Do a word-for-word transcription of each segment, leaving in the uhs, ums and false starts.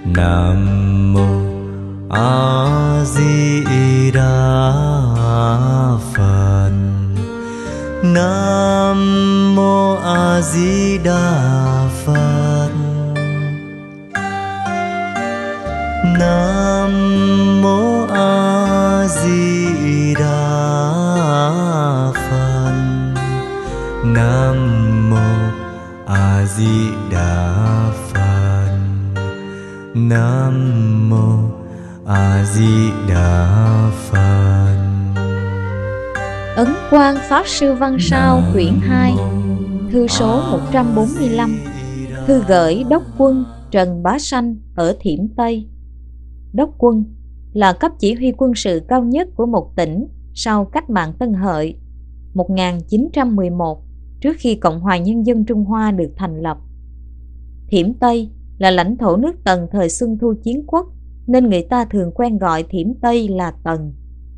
Nam mô A Di Đà Phật. Nam mô A Di Đà Phật. Nam mô A Di Đà Phật. Nam mô A Di Đà Phật. Nam mô A Di Đà Phật. Ấn Quang Pháp Sư Văn Sao quyển hai, thư số một trăm bốn mươi lăm. Thư gửi Đốc quân Trần Bá Sanh ở Thiểm Tây. Đốc quân là cấp chỉ huy quân sự cao nhất của một tỉnh sau cách mạng Tân Hợi một nghìn chín trăm mười một, trước khi Cộng hòa Nhân dân Trung Hoa được thành lập. Thiểm Tây là lãnh thổ nước Tần thời Xuân Thu Chiến Quốc, nên người ta thường quen gọi Thiểm Tây là Tần.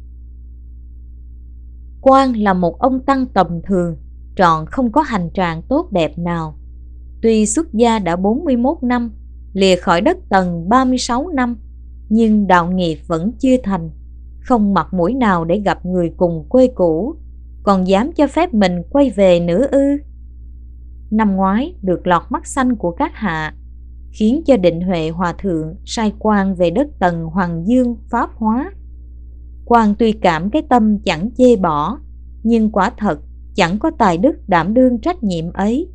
Quang là một ông tăng tầm thường, trọn không có hành trạng tốt đẹp nào. Tuy xuất gia đã bốn mươi mốt năm, lìa khỏi đất Tần ba mươi sáu năm, nhưng đạo nghiệp vẫn chưa thành, không mặt mũi nào để gặp người cùng quê cũ, còn dám cho phép mình quay về nữa ư? Năm ngoái được lọt mắt xanh của các hạ, khiến cho Định Huệ Hòa Thượng sai Quang về đất Tần Hoàng Dương pháp hóa. Quang tuy cảm cái tâm chẳng chê bỏ, nhưng quả thật chẳng có tài đức đảm đương trách nhiệm ấy.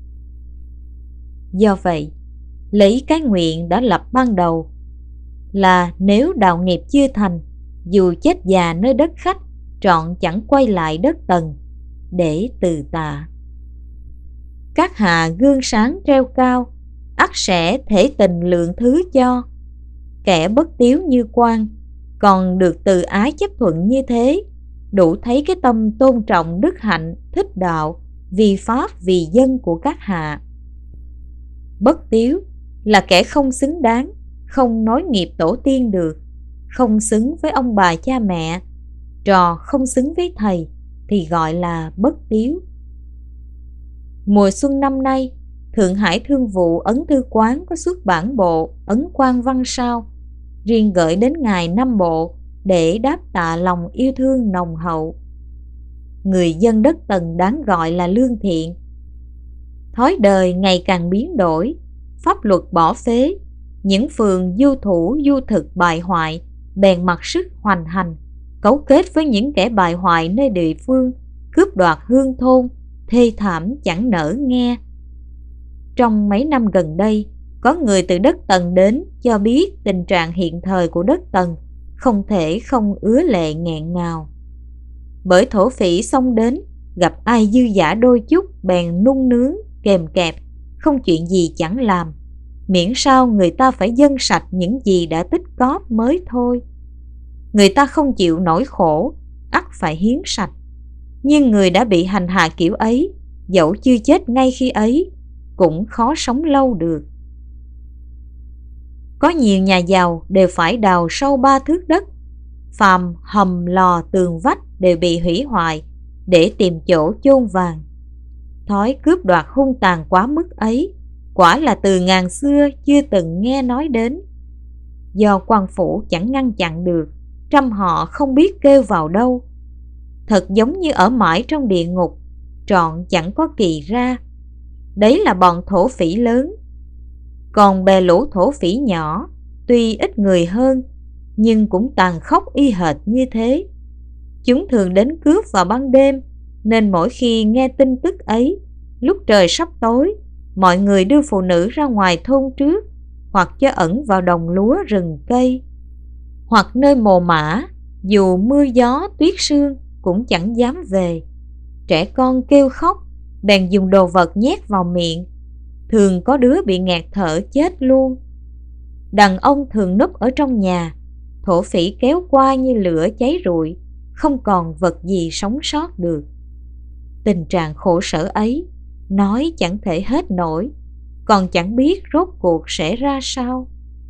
Do vậy, lấy cái nguyện đã lập ban đầu là nếu đạo nghiệp chưa thành, dù chết già nơi đất khách, trọn chẳng quay lại đất Tần để từ tạ. Các hạ gương sáng treo cao, ắt sẽ thể tình lượng thứ cho. Kẻ bất tiếu như Quang còn được từ ái chấp thuận như thế, đủ thấy cái tâm tôn trọng đức hạnh, thích đạo, vì pháp vì dân của các hạ. Bất tiếu là kẻ không xứng đáng, không nối nghiệp tổ tiên được, không xứng với ông bà cha mẹ, trò không xứng với thầy thì gọi là bất tiếu. Mùa xuân năm nay, Thượng Hải Thương vụ Ấn Thư Quán có xuất bản bộ Ấn Quang Văn Sao, riêng gửi đến ngài năm bộ để đáp tạ lòng yêu thương nồng hậu. Người dân đất Tần đáng gọi là lương thiện. Thói đời ngày càng biến đổi, pháp luật bỏ phế, những phường du thủ du thực bại hoại bèn mặc sức hoành hành, cấu kết với những kẻ bại hoại nơi địa phương, cướp đoạt hương thôn, thê thảm chẳng nỡ nghe. Trong mấy năm gần đây, có người từ đất Tần đến cho biết tình trạng hiện thời của đất Tần không thể không ứa lệ nghẹn ngào. Bởi thổ phỉ xông đến, gặp ai dư dả đôi chút bèn nung nướng, kèm kẹp, không chuyện gì chẳng làm, miễn sao người ta phải dâng sạch những gì đã tích cóp mới thôi. Người ta không chịu nỗi khổ, ắt phải hiến sạch. Nhưng người đã bị hành hạ kiểu ấy, dẫu chưa chết ngay khi ấy, cũng khó sống lâu được. Có nhiều nhà giàu đều phải đào sâu ba thước đất, phàm hầm lò tường vách đều bị hủy hoại để tìm chỗ chôn vàng. Thói cướp đoạt hung tàn quá mức ấy quả là từ ngàn xưa chưa từng nghe nói đến. Do quan phủ chẳng ngăn chặn được, trăm họ không biết kêu vào đâu. Thật giống như ở mãi trong địa ngục, trọn chẳng có kỳ ra. Đấy là bọn thổ phỉ lớn. Còn bè lũ thổ phỉ nhỏ, tuy ít người hơn, nhưng cũng tàn khốc y hệt như thế. Chúng thường đến cướp vào ban đêm, nên mỗi khi nghe tin tức ấy, lúc trời sắp tối, mọi người đưa phụ nữ ra ngoài thôn trước, hoặc cho ẩn vào đồng lúa rừng cây, hoặc nơi mồ mả, dù mưa gió tuyết sương cũng chẳng dám về. Trẻ con kêu khóc, bèn dùng đồ vật nhét vào miệng, thường có đứa bị nghẹt thở chết luôn. Đàn ông thường núp ở trong nhà, thổ phỉ kéo qua như lửa cháy rụi, không còn vật gì sống sót được. Tình trạng khổ sở ấy nói chẳng thể hết nổi, còn chẳng biết rốt cuộc sẽ ra sao.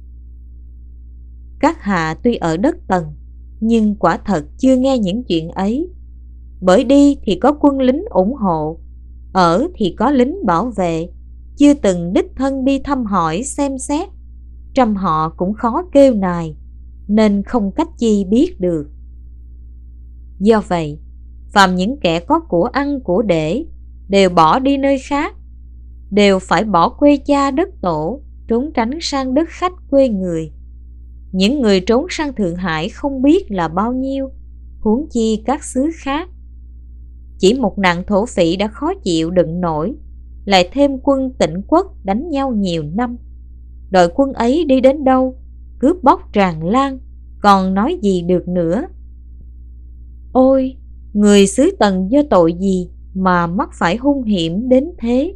Các hạ tuy ở đất Tần, nhưng quả thật chưa nghe những chuyện ấy. Bởi đi thì có quân lính ủng hộ, ở thì có lính bảo vệ, chưa từng đích thân đi thăm hỏi xem xét. trăm họ cũng khó kêu nài, nên không cách chi biết được. Do vậy, phàm những kẻ có của ăn của để đều bỏ đi nơi khác, đều phải bỏ quê cha đất tổ, trốn tránh sang đất khách quê người. Những người trốn sang Thượng Hải không biết là bao nhiêu, huống chi các xứ khác. Chỉ một nạn thổ phỉ đã khó chịu đựng nổi, lại thêm quân Tịnh Quốc đánh nhau nhiều năm. Đội quân ấy đi đến đâu, cướp bóc tràn lan, còn nói gì được nữa. Ôi, người xứ Tần do tội gì mà mắc phải hung hiểm đến thế?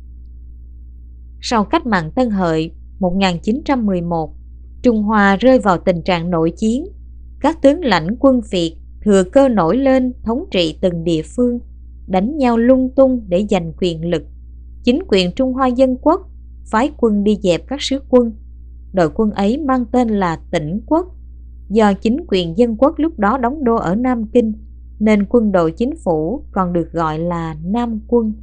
Sau cách mạng Tân Hợi một nghìn chín trăm mười một, Trung Hoa rơi vào tình trạng nội chiến. Các tướng lãnh quân Việt thừa cơ nổi lên thống trị từng địa phương, đánh nhau lung tung để giành quyền lực. Chính quyền Trung Hoa Dân Quốc phái quân đi dẹp các sứ quân. Đội quân ấy mang tên là Tĩnh Quốc. Do chính quyền Dân Quốc lúc đó đóng đô ở Nam Kinh, nên quân đội chính phủ còn được gọi là Nam quân.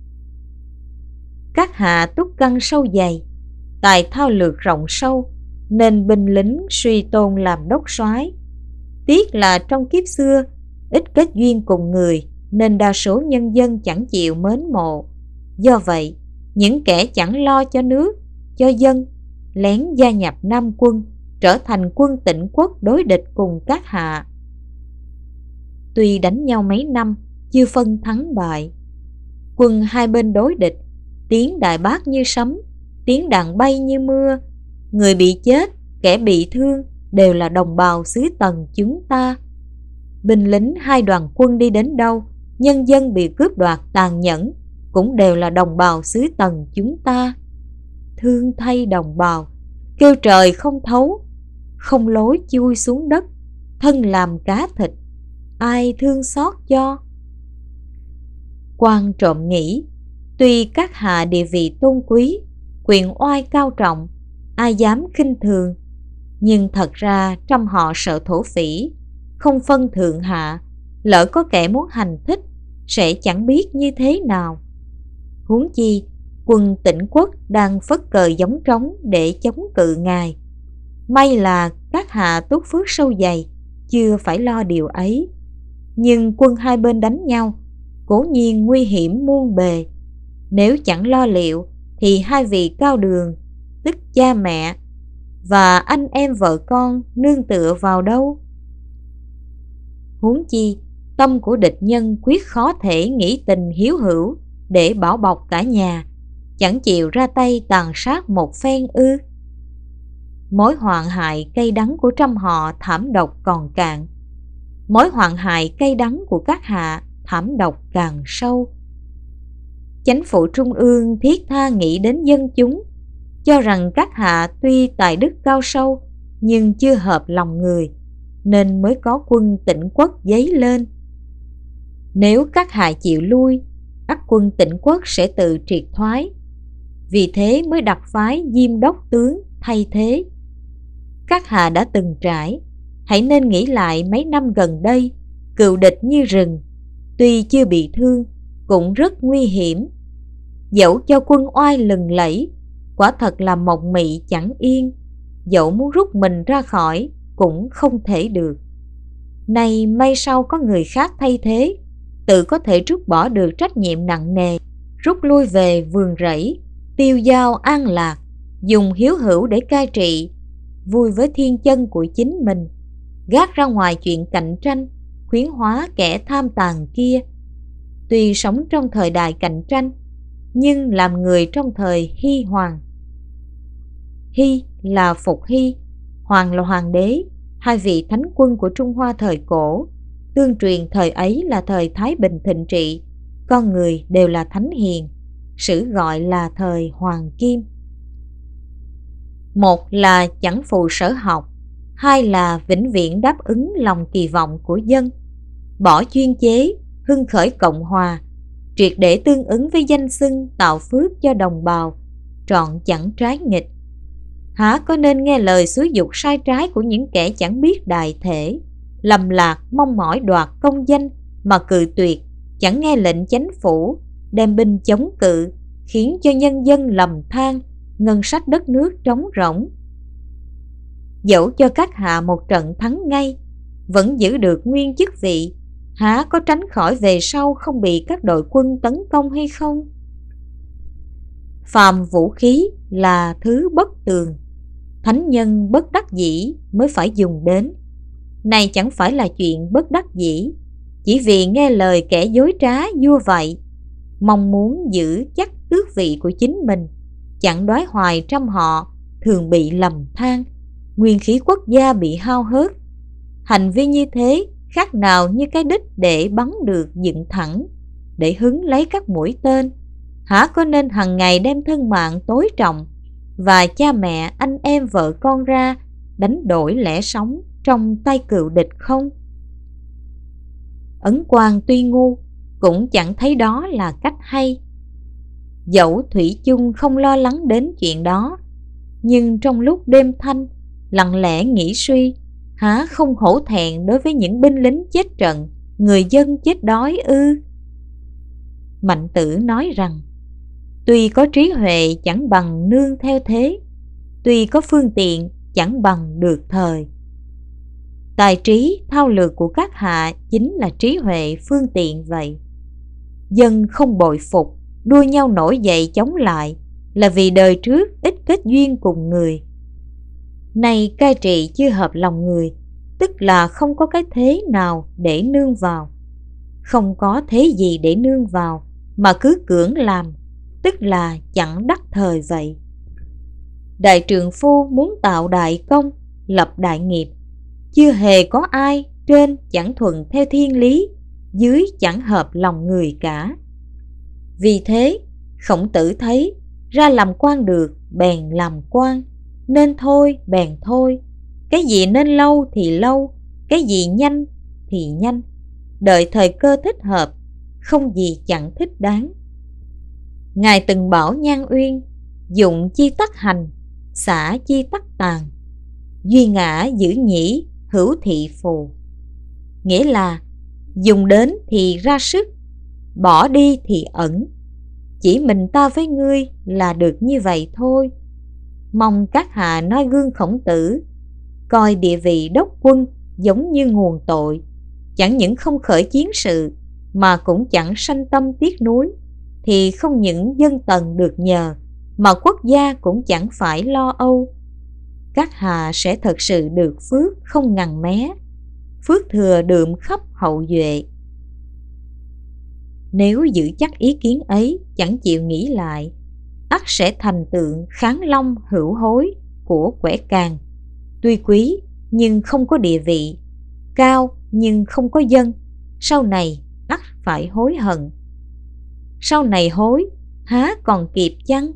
Các hạ túc căn sâu dày, tài thao lược rộng sâu, nên binh lính suy tôn làm đốc soái. Tiếc là trong kiếp xưa ít kết duyên cùng người, nên đa số nhân dân chẳng chịu mến mộ. Do vậy, những kẻ chẳng lo cho nước, cho dân, lén gia nhập Nam quân, trở thành quân Tịnh Quốc đối địch cùng các hạ. Tuy đánh nhau mấy năm, chưa phân thắng bại. Quân hai bên đối địch, tiếng đại bác như sấm, tiếng đàn bay như mưa. Người bị chết, kẻ bị thương đều là đồng bào xứ Tần chúng ta. Binh lính hai đoàn quân đi đến đâu, nhân dân bị cướp đoạt tàn nhẫn, cũng đều là đồng bào xứ Tần chúng ta. Thương thay đồng bào, kêu trời không thấu, không lối chui xuống đất, thân làm cá thịt, ai thương xót cho. Quan trộm nghĩ, tuy các hạ địa vị tôn quý, quyền oai cao trọng, ai dám khinh thường, nhưng thật ra trăm họ sợ thổ phỉ, không phân thượng hạ, lỡ có kẻ muốn hành thích, sẽ chẳng biết như thế nào. Huống chi, quân Tịnh Quốc đang phất cờ gióng trống để chống cự ngài. May là các hạ túc phước sâu dày, chưa phải lo điều ấy. Nhưng quân hai bên đánh nhau, cố nhiên nguy hiểm muôn bề. Nếu chẳng lo liệu, thì hai vị cao đường, tức cha mẹ, và anh em vợ con nương tựa vào đâu? Huống chi, tâm của địch nhân quyết khó thể nghĩ tình hiếu hữu để bảo bọc cả nhà, chẳng chịu ra tay tàn sát một phen ư? Mối hoạn hại cay đắng của trăm họ thảm độc còn cạn, mối hoạn hại cay đắng của các hạ thảm độc càng sâu. Chánh phủ trung ương thiết tha nghĩ đến dân chúng, cho rằng các hạ tuy tài đức cao sâu, nhưng chưa hợp lòng người, nên mới có quân Tịnh Quốc dấy lên. Nếu các hạ chịu lui, ắt quân Tịnh Quốc sẽ tự triệt thoái. Vì thế mới đặt phái Diêm Đốc tướng thay thế. Các hạ đã từng trải, hãy nên nghĩ lại mấy năm gần đây, cừu địch như rừng, tuy chưa bị thương, cũng rất nguy hiểm. Dẫu cho quân oai lừng lẫy, quả thật là mộng mị chẳng yên, dẫu muốn rút mình ra khỏi cũng không thể được. Nay may sau có người khác thay thế, tự có thể trút bỏ được trách nhiệm nặng nề, rút lui về vườn rẫy, tiêu dao an lạc, dùng hiếu hữu để cai trị, vui với thiên chân của chính mình, gác ra ngoài chuyện cạnh tranh, khuyến hóa kẻ tham tàn kia. Tuy sống trong thời đại cạnh tranh, nhưng làm người trong thời Hy Hoàng. Hy là Phục Hy, Hoàng là Hoàng đế, hai vị thánh quân của Trung Hoa thời cổ. Tương truyền thời ấy là thời Thái Bình thịnh trị, con người đều là thánh hiền, sử gọi là thời Hoàng Kim. Một là chẳng phụ sở học, hai là vĩnh viễn đáp ứng lòng kỳ vọng của dân, bỏ chuyên chế, hưng khởi cộng hòa, triệt để tương ứng với danh xưng tạo phước cho đồng bào, trọn chẳng trái nghịch. Há có nên nghe lời xúi dục sai trái của những kẻ chẳng biết đại thể, lầm lạc mong mỏi đoạt công danh mà cự tuyệt, chẳng nghe lệnh chánh phủ, đem binh chống cự, khiến cho nhân dân lầm than, ngân sách đất nước trống rỗng, Dẫu cho các hạ một trận thắng ngay, vẫn giữ được nguyên chức vị, há có tránh khỏi về sau không bị các đội quân tấn công hay không? Phàm vũ khí là thứ bất tường, thánh nhân bất đắc dĩ mới phải dùng đến. Này chẳng phải là chuyện bất đắc dĩ, chỉ vì nghe lời kẻ dối trá vua vậy, mong muốn giữ chắc tước vị của chính mình, chẳng đoái hoài trăm họ thường bị lầm than, nguyên khí quốc gia bị hao hớt. Hành vi như thế khác nào như cái đích để bắn được dựng thẳng, để hứng lấy các mũi tên. Hả có nên hằng ngày đem thân mạng tối trọng và cha mẹ anh em vợ con ra đánh đổi lẽ sống trong tay cừu địch không? Ấn Quang tuy ngu cũng chẳng thấy đó là cách hay. Dẫu thủy chung không lo lắng đến chuyện đó, nhưng trong lúc đêm thanh lặng lẽ nghĩ suy, há không hổ thẹn đối với những binh lính chết trận, người dân chết đói ư? Mạnh Tử nói rằng, tuy có trí huệ chẳng bằng nương theo thế, tuy có phương tiện chẳng bằng được thời. Tài trí thao lược của các hạ chính là trí huệ phương tiện vậy. Dân không bội phục, đua nhau nổi dậy chống lại, là vì đời trước ít kết duyên cùng người. Nay cai trị chưa hợp lòng người, tức là không có cái thế nào để nương vào. Không có thế gì để nương vào mà cứ cưỡng làm, tức là chẳng đắc thời vậy. Đại trượng phu muốn tạo đại công, lập đại nghiệp, chưa hề có ai trên chẳng thuận theo thiên lý, dưới chẳng hợp lòng người cả. Vì thế Khổng Tử thấy ra làm quan được bèn làm quan, nên thôi bèn thôi, cái gì nên lâu thì lâu, cái gì nhanh thì nhanh, đợi thời cơ thích hợp, không gì chẳng thích đáng. Ngài từng bảo Nhan Uyên, dụng chi tắc hành, xả chi tắc tàn, duy ngã giữ nhĩ, hữu thị phù. Nghĩa là dùng đến thì ra sức, bỏ đi thì ẩn, chỉ mình ta với ngươi là được như vậy thôi. Mong các hạ noi gương Khổng Tử, coi địa vị đốc quân giống như nguồn tội, chẳng những không khởi chiến sự mà cũng chẳng sanh tâm tiếc nuối, thì không những dân tần được nhờ mà quốc gia cũng chẳng phải lo âu. Các hạ sẽ thật sự được phước không ngằn mé, phước thừa đượm khắp hậu duệ. Nếu giữ chắc ý kiến ấy, chẳng chịu nghĩ lại, ắt sẽ thành tượng kháng long hữu hối của Quẻ Càng, tuy quý nhưng không có địa vị, cao nhưng không có dân, sau này ắt phải hối hận. Sau này hối há còn kịp chăng?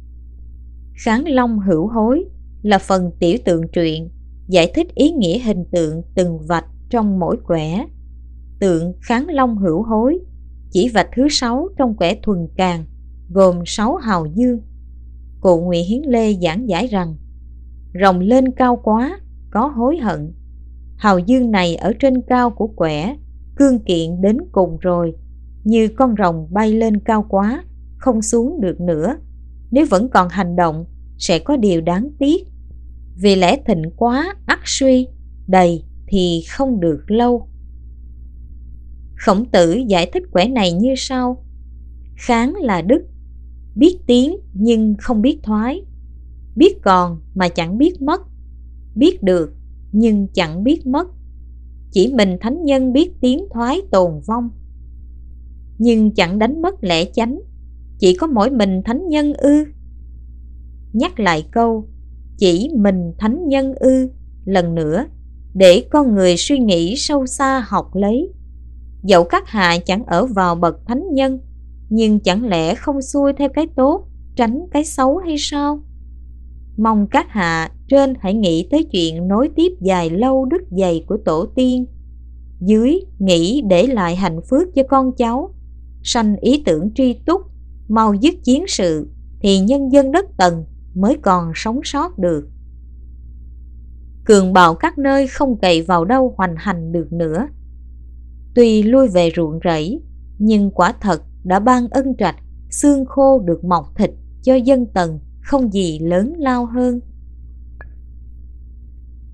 Kháng long hữu hối là phần tiểu tượng truyện giải thích ý nghĩa hình tượng từng vạch trong mỗi quẻ. Tượng kháng long hữu hối chỉ vạch thứ sáu trong quẻ thuần càng, gồm sáu hào dương. Cụ Ngụy Hiến Lê giảng giải rằng, rồng lên cao quá, có hối hận. Hào dương này ở trên cao của quẻ, cương kiện đến cùng rồi, như con rồng bay lên cao quá, không xuống được nữa. Nếu vẫn còn hành động, sẽ có điều đáng tiếc. Vì lẽ thịnh quá ắt suy, đầy thì không được lâu. Khổng Tử giải thích quẻ này như sau: kháng là đức, biết tiến nhưng không biết thoái, biết còn mà chẳng biết mất, biết được nhưng chẳng biết mất. Chỉ mình thánh nhân biết tiến thoái tồn vong, nhưng chẳng đánh mất lẽ chánh. Chỉ có mỗi mình thánh nhân ư? Nhắc lại câu chỉ mình thánh nhân ư lần nữa, để con người suy nghĩ sâu xa học lấy. Dẫu các hạ chẳng ở vào bậc thánh nhân, nhưng chẳng lẽ không xuôi theo cái tốt, tránh cái xấu hay sao? Mong các hạ trên hãy nghĩ tới chuyện nối tiếp dài lâu đức dày của tổ tiên, dưới nghĩ để lại hạnh phước cho con cháu, sanh ý tưởng tri túc, mau dứt chiến sự, thì nhân dân đất Tần mới còn sống sót được. Cường bạo các nơi không cậy vào đâu hoành hành được nữa. Tuy lui về ruộng rẫy, nhưng quả thật đã ban ân trạch, xương khô được mọc thịt cho dân Tần, không gì lớn lao hơn.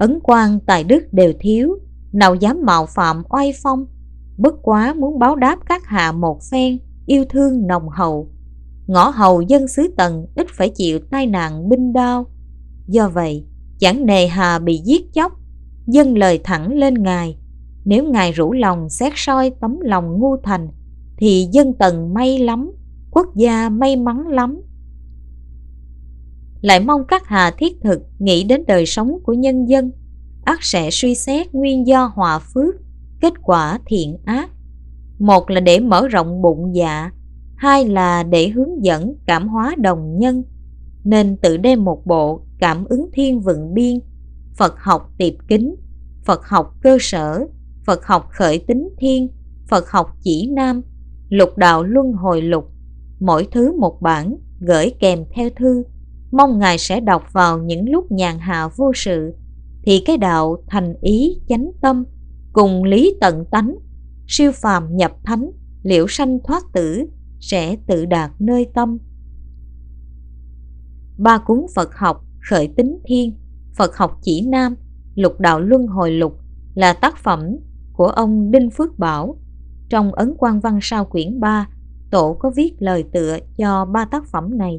ấn quan tài đức đều thiếu, nào dám mạo phạm oai phong. Bất quá muốn báo đáp các hạ một phen yêu thương nồng hậu. Ngõ hầu dân xứ Tần ít phải chịu tai nạn binh đao, do vậy chẳng nề hà bị giết chóc. Dâng lời thẳng lên ngài, nếu ngài rủ lòng xét soi tấm lòng ngu thành, thì dân Tần may lắm, quốc gia may mắn lắm. Lại mong các hạ thiết thực nghĩ đến đời sống của nhân dân, ắt sẽ suy xét nguyên do họa phước, kết quả thiện ác. Một là để mở rộng bụng dạ, hai là để hướng dẫn cảm hóa đồng nhân, nên tự đem một bộ Cảm ứng Thiên Vựng Biên, Phật học Tiệp Kính, Phật học Cơ Sở, Phật học Khởi Tính Thiên, Phật học Chỉ Nam, Lục Đạo Luân Hồi Lục, mỗi thứ một bản, gửi kèm theo thư. Mong ngài sẽ đọc vào những lúc nhàn hạ vô sự, thì cái đạo thành ý chánh tâm, cùng lý tận tánh, siêu phàm nhập thánh, liễu sanh thoát tử, sẽ tự đạt nơi tâm. Ba cuốn Phật học Khởi Tính Thiên, Phật học Chỉ Nam, Lục Đạo Luân Hồi Lục là tác phẩm của ông Đinh Phước Bảo. Trong ấn quan văn sao quyển ba, tổ có viết lời tựa cho ba tác phẩm này.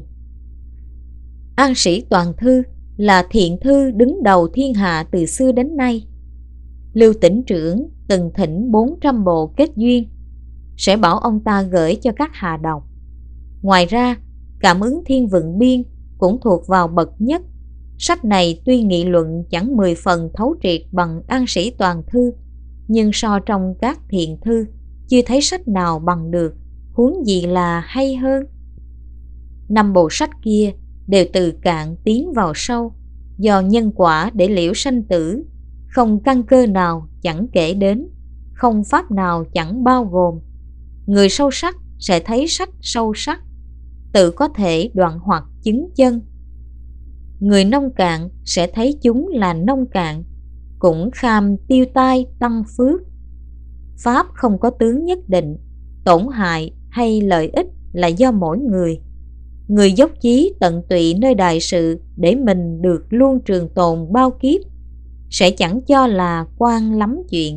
An Sĩ Toàn Thư là thiện thư đứng đầu thiên hạ từ xưa đến nay. Lưu Tỉnh Trưởng từng thỉnh bốn trăm bộ kết duyên, sẽ bảo ông ta gửi cho các hạ đọc. Ngoài ra, Cảm ứng Thiên Vựng Biên cũng thuộc vào bậc nhất. Sách này tuy nghị luận chẳng mười phần thấu triệt bằng An Sĩ Toàn Thư, nhưng so trong các thiện thư, chưa thấy sách nào bằng được, huống gì là hay hơn. Năm bộ sách kia đều từ cạn tiến vào sâu, do nhân quả để liễu sanh tử, không căn cơ nào chẳng kể đến, không pháp nào chẳng bao gồm. Người sâu sắc sẽ thấy sách sâu sắc, tự có thể đoạn hoặc chứng chân. Người nông cạn sẽ thấy chúng là nông cạn, cũng kham tiêu tai tăng phước. Pháp không có tướng nhất định, tổn hại hay lợi ích là do mỗi người. Người dốc chí tận tụy nơi đại sự để mình được luôn trường tồn bao kiếp, sẽ chẳng cho là quan lắm chuyện.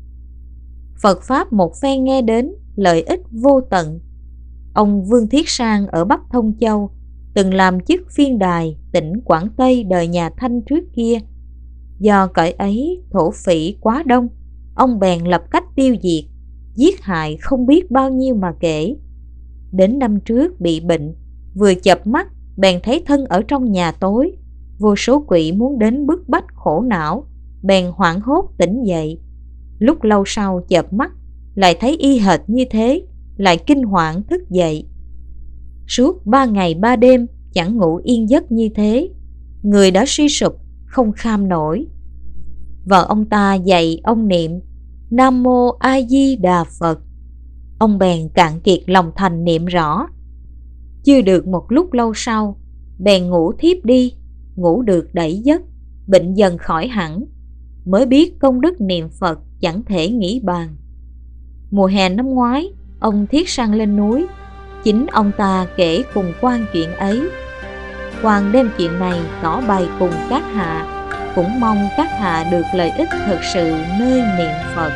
Phật Pháp một phen nghe đến, lợi ích vô tận. Ông Vương Thiết Sang ở Bắc Thông Châu từng làm chức phiên đài tỉnh Quảng Tây đời nhà Thanh trước kia. Do cõi ấy thổ phỉ quá đông, ông bèn lập cách tiêu diệt, giết hại không biết bao nhiêu mà kể. Đến năm trước bị bệnh, vừa chợp mắt bèn thấy thân ở trong nhà tối, vô số quỷ muốn đến bức bách khổ não, bèn hoảng hốt tỉnh dậy. Lúc lâu sau chợp mắt lại thấy y hệt như thế, lại kinh hoảng thức dậy. Suốt ba ngày ba đêm chẳng ngủ yên giấc như thế, người đã suy sụp không kham nổi. Vợ ông ta dạy ông niệm Nam Mô A Di Đà Phật. Ông bèn cạn kiệt lòng thành niệm rõ. Chưa được một lúc lâu sau, bèn ngủ thiếp đi, ngủ được đẩy giấc, bệnh dần khỏi hẳn. Mới biết công đức niệm Phật chẳng thể nghĩ bàn. Mùa hè năm ngoái, ông Thiết Sang lên núi, chính ông ta kể cùng Quan chuyện ấy. Quan đem chuyện này tỏ bày cùng các hạ, cũng mong các hạ được lợi ích thực sự nơi niệm Phật.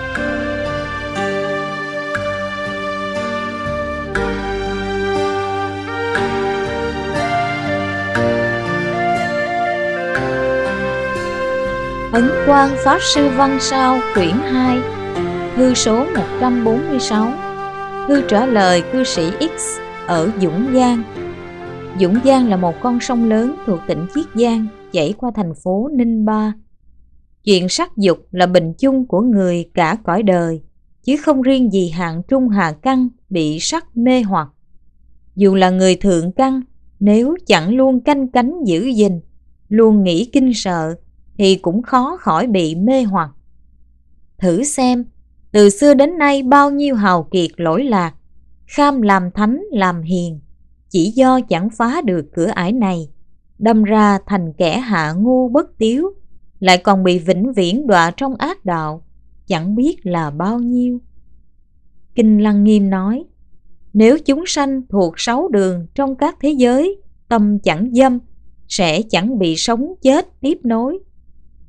Ấn Quang Pháp Sư Văn Sao quyển hai, thư số một trăm bốn mươi sáu. Thư trả lời cư sĩ X ở Dũng Giang. Dũng Giang là một con sông lớn thuộc tỉnh Chiết Giang, chảy qua thành phố Ninh Ba. Chuyện sắc dục là bình chung của người cả cõi đời, chứ không riêng gì hạng trung hạ căn bị sắc mê hoặc. Dù là người thượng căn, nếu chẳng luôn canh cánh giữ gìn, luôn nghĩ kinh sợ, thì cũng khó khỏi bị mê hoặc. Thử xem, từ xưa đến nay bao nhiêu hào kiệt lỗi lạc, kham làm thánh làm hiền, chỉ do chẳng phá được cửa ải này, đâm ra thành kẻ hạ ngu bất tiếu, lại còn bị vĩnh viễn đọa trong ác đạo, chẳng biết là bao nhiêu. Kinh Lăng Nghiêm nói, nếu chúng sanh thuộc sáu đường trong các thế giới, tâm chẳng dâm, sẽ chẳng bị sống chết tiếp nối.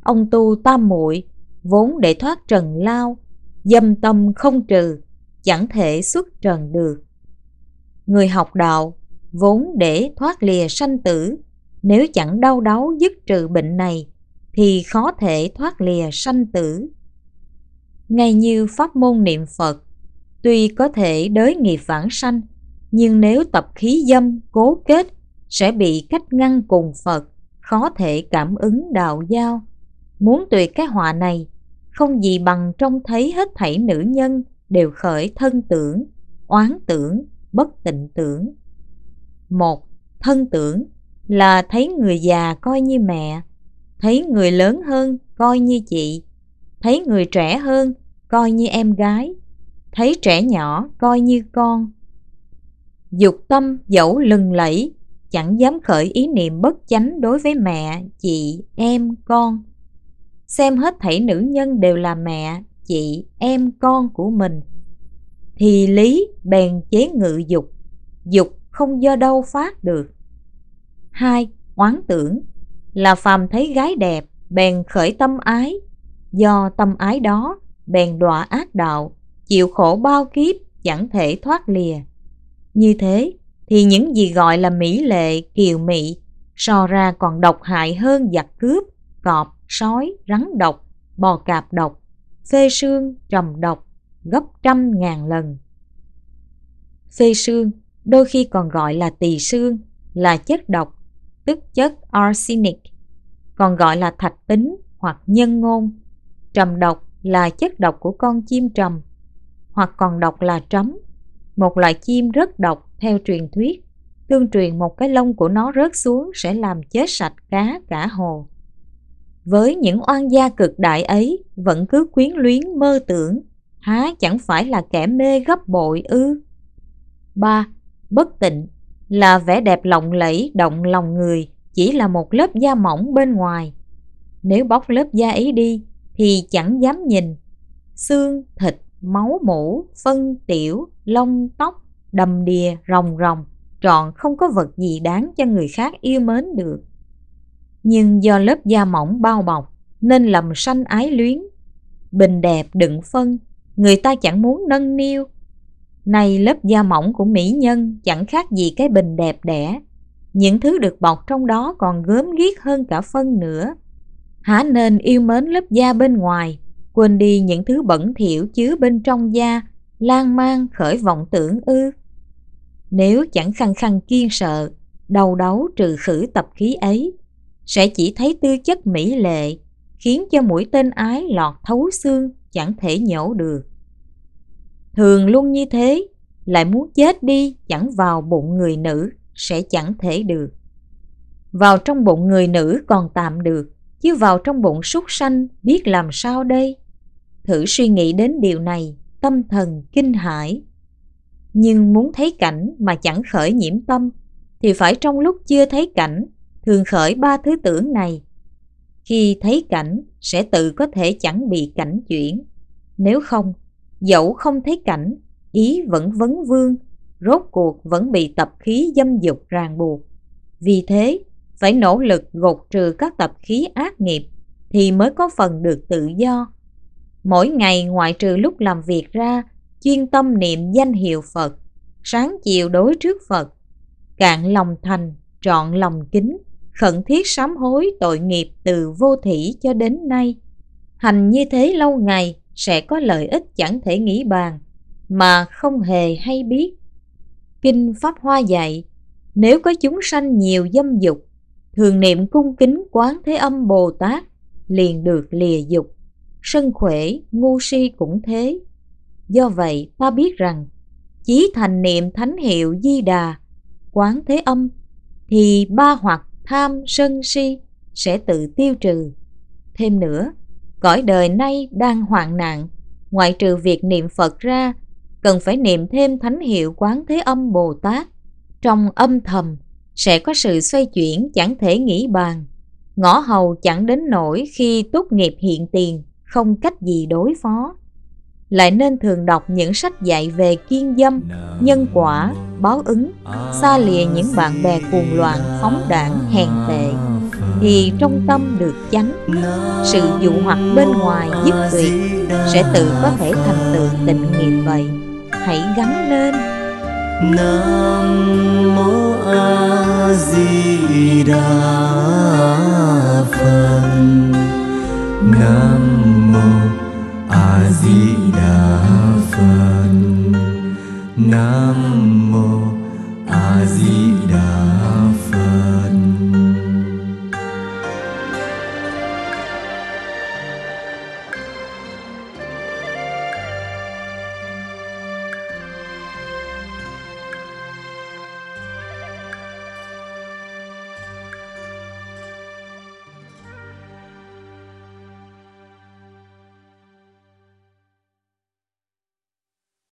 ông tu tam muội vốn để thoát trần lao, dâm tâm không trừ, chẳng thể xuất trần được. Người học đạo vốn để thoát lìa sanh tử, nếu chẳng đau đáu dứt trừ bệnh này thì khó thể thoát lìa sanh tử. Ngay như pháp môn niệm Phật, tuy có thể đới nghiệp vãng sanh, nhưng nếu tập khí dâm cố kết sẽ bị cách ngăn cùng Phật, khó thể cảm ứng đạo giao. Muốn tuyệt cái họa này, không gì bằng trông thấy hết thảy nữ nhân đều khởi thân tưởng, oán tưởng, bất tịnh tưởng. Một, thân tưởng là thấy người già coi như mẹ, thấy người lớn hơn coi như chị, thấy người trẻ hơn coi như em gái, thấy trẻ nhỏ coi như con. Dục tâm dẫu lừng lẫy, chẳng dám khởi ý niệm bất chánh đối với mẹ, chị, em, con. Xem hết thảy nữ nhân đều là mẹ, chị, em, con của mình, thì lý bèn chế ngự dục, dục không do đâu phát được. Hai, oán tưởng là phàm thấy gái đẹp bèn khởi tâm ái, do tâm ái đó bèn đọa ác đạo, chịu khổ bao kiếp chẳng thể thoát lìa. Như thế thì những gì gọi là mỹ lệ, kiều mị so ra còn độc hại hơn giặc cướp, cọp, sói, rắn độc, bò cạp độc, phê sương, trầm độc gấp trăm ngàn lần. Phê sương đôi khi còn gọi là tỳ sương, là chất độc, tức chất arsenic, còn gọi là thạch tính hoặc nhân ngôn. Trầm độc là chất độc của con chim trầm, hoặc còn độc là trắm, một loại chim rất độc theo truyền thuyết. Tương truyền một cái lông của nó rớt xuống sẽ làm chết sạch cá cả hồ. Với những oan gia cực đại ấy vẫn cứ quyến luyến mơ tưởng, há chẳng phải là kẻ mê gấp bội ư? Ba, bất tịnh là vẻ đẹp lộng lẫy động lòng người, chỉ là một lớp da mỏng bên ngoài. Nếu bóc lớp da ấy đi thì chẳng dám nhìn. Xương, thịt, máu mủ, phân, tiểu, lông, tóc, đầm đìa, ròng ròng, trọn không có vật gì đáng cho người khác yêu mến được. Nhưng do lớp da mỏng bao bọc nên lầm sanh ái luyến. Bình đẹp đựng phân, người ta chẳng muốn nâng niu. Này lớp da mỏng của mỹ nhân chẳng khác gì cái bình đẹp đẽ, những thứ được bọc trong đó còn gớm ghiếc hơn cả phân nữa. Hả nên yêu mến lớp da bên ngoài, quên đi những thứ bẩn thỉu chứa bên trong da, lan man khởi vọng tưởng ư? Nếu chẳng khăng khăng kiên sợ, đầu đấu trừ khử tập khí ấy, sẽ chỉ thấy tư chất mỹ lệ, khiến cho mũi tên ái lọt thấu xương, chẳng thể nhổ được. Thường luôn như thế, lại muốn chết đi chẳng vào bụng người nữ, sẽ chẳng thể được. Vào trong bụng người nữ còn tạm được, chứ vào trong bụng súc sanh biết làm sao đây? Thử suy nghĩ đến điều này, tâm thần kinh hãi. Nhưng muốn thấy cảnh mà chẳng khởi nhiễm tâm, thì phải trong lúc chưa thấy cảnh, thường khởi ba thứ tưởng này. Khi thấy cảnh, sẽ tự có thể chẳng bị cảnh chuyển. Nếu không, dẫu không thấy cảnh, ý vẫn vấn vương, rốt cuộc vẫn bị tập khí dâm dục ràng buộc. Vì thế, phải nỗ lực gột trừ các tập khí ác nghiệp, thì mới có phần được tự do. Mỗi ngày ngoại trừ lúc làm việc ra, chuyên tâm niệm danh hiệu Phật, sáng chiều đối trước Phật, cạn lòng thành, trọn lòng kính, khẩn thiết sám hối tội nghiệp từ vô thỉ cho đến nay. Hành như thế lâu ngày sẽ có lợi ích chẳng thể nghĩ bàn, mà không hề hay biết. Kinh Pháp Hoa dạy, nếu có chúng sanh nhiều dâm dục, thường niệm cung kính Quán Thế Âm Bồ Tát, liền được lìa dục. Sân khỏe, ngu si cũng thế. Do vậy ta biết rằng, chí thành niệm thánh hiệu Di Đà, Quán Thế Âm, thì ba hoặc tham sân si sẽ tự tiêu trừ. Thêm nữa, cõi đời nay đang hoạn nạn, ngoại trừ việc niệm Phật ra, cần phải niệm thêm thánh hiệu Quán Thế Âm Bồ Tát. Trong âm thầm sẽ có sự xoay chuyển chẳng thể nghĩ bàn, ngõ hầu chẳng đến nỗi khi tốt nghiệp hiện tiền, không cách gì đối phó. Lại nên thường đọc những sách dạy về kiên dâm, nhân quả, báo ứng, xa lìa những bạn bè cuồng loạn, phóng đảng, hèn tệ. thì trong tâm được chánh, sự dụ hoặc bên ngoài dứt tuyệt, sẽ tự có thể thành tựu tịnh nghiệp vậy. Hãy gắng lên. Nam mô A Di Đà Phật. Nam mô A Di Đà Phật. Nam mô A Di